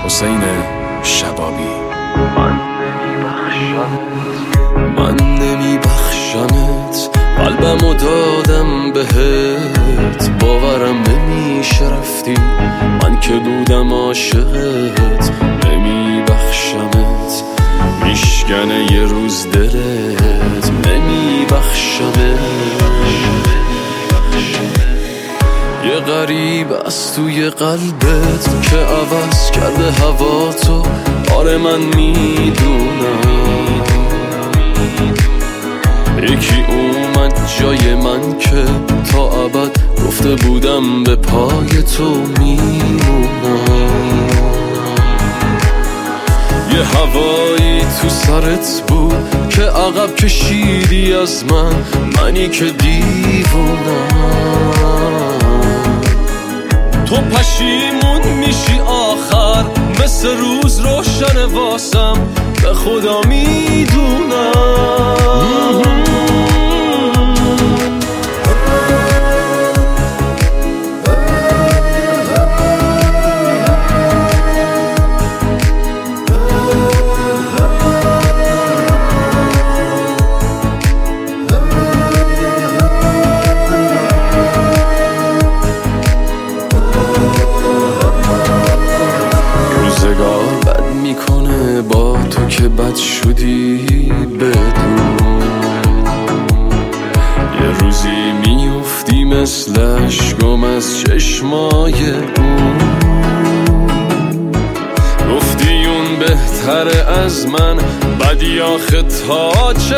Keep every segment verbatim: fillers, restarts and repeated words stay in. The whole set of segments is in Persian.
حسین شبابی. من نمیبخشمت من نمیبخشمت قلبمو دادم بهت، باورم نمیشه رفتی، من که بودم عاشقت. نمیبخشمت میشکنه یه روز دلت، نمیبخشمت. یه غریب از توی قلبت که عوض کرده هوا تو، آره من میدونم. یکی اومد جای من که تا ابد گفته بودم به پای تو میمونم. یه هوایی تو سرت بود که عقب کشیدی از من، منی که دیوونم. تو پشیمون میشی آخر، مثل روز روشن واسم، به خدا میدونم. بد میکنه با تو که بد شدی بدون، یه روزی میفتی مثل اشکم از چشمای اون. گفتی اون بهتره از من، بدی آخه تا چه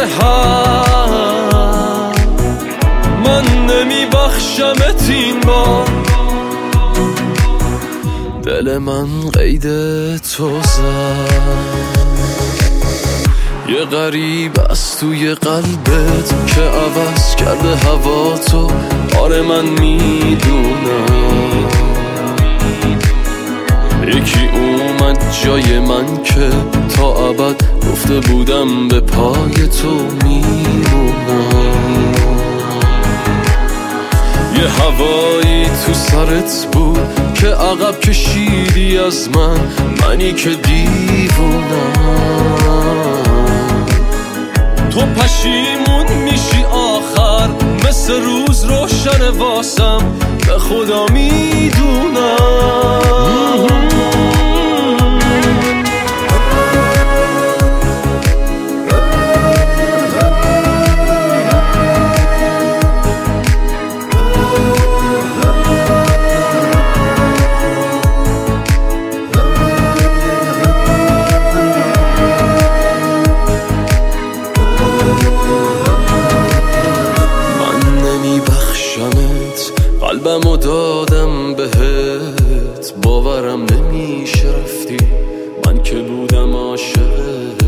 حد. من نمیبخشمت این بار، دل من قید تو زد. یه غریب از توی قلبت که عوض کرده هوا تو، آره من میدونم. یکی اومد جای من که تا ابد گفته بودم به پای تو میمونم. یه هوایی تو سرت بود که عقب کشیدی از من، منی که دیوونم. تو پشیمون میشی آخر، مثل روز روشن واسم، به خدا میدونم. قلبمو دادم بهت، باورم نمیشه رفتی، من که بودم عاشقت.